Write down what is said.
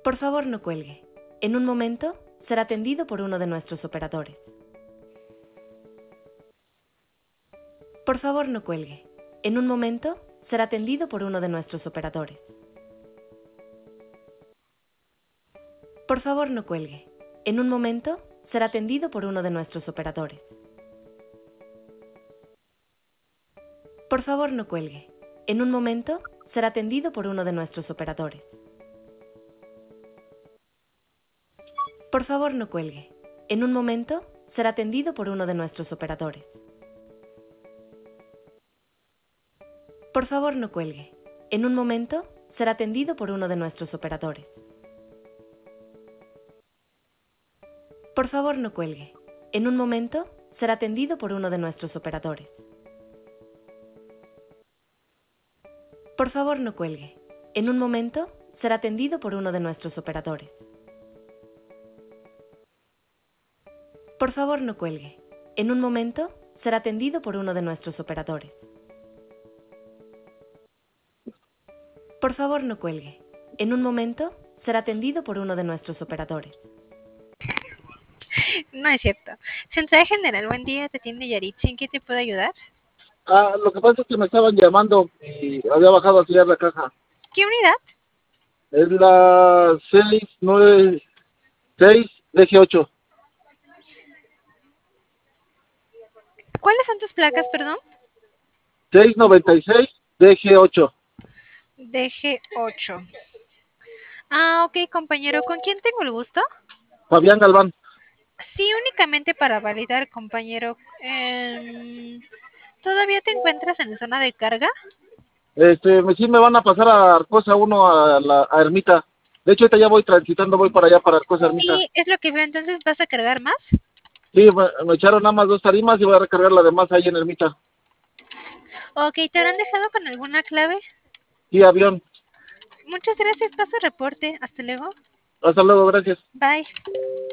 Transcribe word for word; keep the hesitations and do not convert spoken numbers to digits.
Por favor, no cuelgue. En un momento, será atendido por uno de nuestros operadores. Por favor, no cuelgue. En un momento, será atendido por uno de nuestros operadores. Por favor, no cuelgue. En un momento, será atendido por uno de nuestros operadores. Por favor, no cuelgue. En un momento, será atendido por uno de nuestros operadores. Por favor, no cuelgue. En un momento, será atendido por uno de nuestros operadores. Por favor, no cuelgue. En un momento, será atendido por uno de nuestros operadores. Por favor, no cuelgue. En un momento, será atendido por uno de nuestros operadores. Por favor, no cuelgue. En un momento, será atendido por uno de nuestros operadores. Por favor, no cuelgue. En un momento, será atendido por uno de nuestros operadores. Por favor, no cuelgue. En un momento, será atendido por uno de nuestros operadores. No es cierto. Central General, buen día, te atiende Yaritza. ¿En qué te puedo ayudar? Ah, lo que pasa es que me estaban llamando y había bajado a sellar la caja. ¿Qué unidad? Es la seis nueve seis D G ocho. ¿Cuáles son tus placas, perdón? seis noventa y seis D G ocho. D G ocho. Ah, ok, compañero. ¿Con quién tengo el gusto? Fabián Galván. Sí, únicamente para validar, compañero. Eh, ¿Todavía te encuentras en zona de carga? Este, me- sí me van a pasar a Arcosa uno a la a Ermita. De hecho, ahorita ya voy transitando, voy para allá, para Arcosa Ermita. Sí, es lo que veo. Entonces, ¿vas a cargar más? Sí, me, me echaron nada más dos tarimas y voy a recargar la demás ahí en Ermita. Ok, ¿te habrán dejado con alguna clave? Sí, avión. Muchas gracias. Paso reporte. Hasta luego. Hasta luego, gracias. Bye.